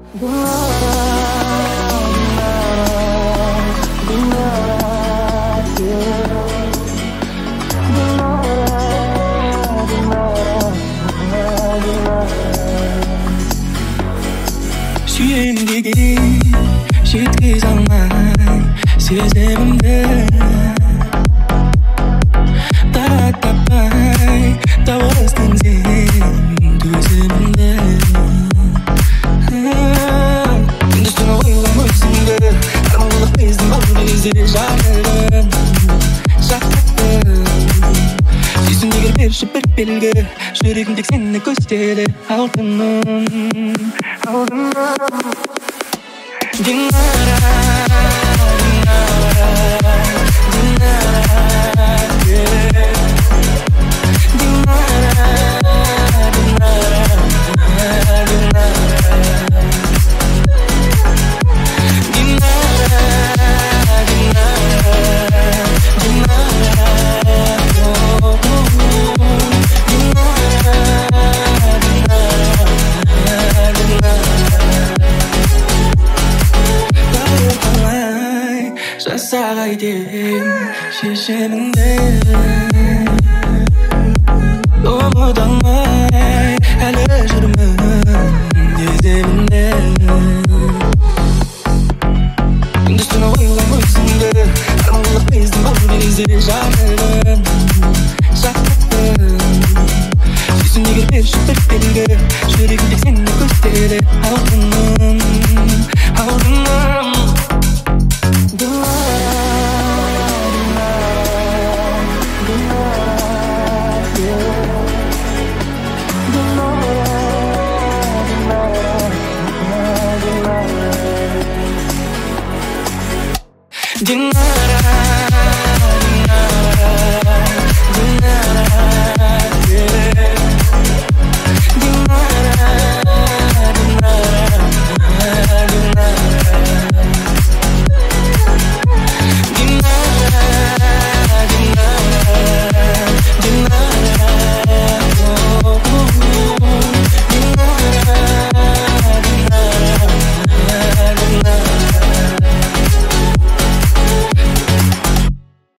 Сүйемдеге жеткізе алмай сезімімді таппай тауыстың сен төзімімді күндіз-түні ойлам өзіңді арманға бездім бұл кезде жарығым сүйсін егер берші бір белгі жүрегім тек сені көздеді алтыным Dinara, жасағайден шешіміңді ұмыта алмай әлі жүрмін еземінде күндіз-түні ойлам өзіңді арманға бездім бұл кезде жарығым сүйсін егер берші бір белгі жүрегім тек сені көздеді алтыным Dinara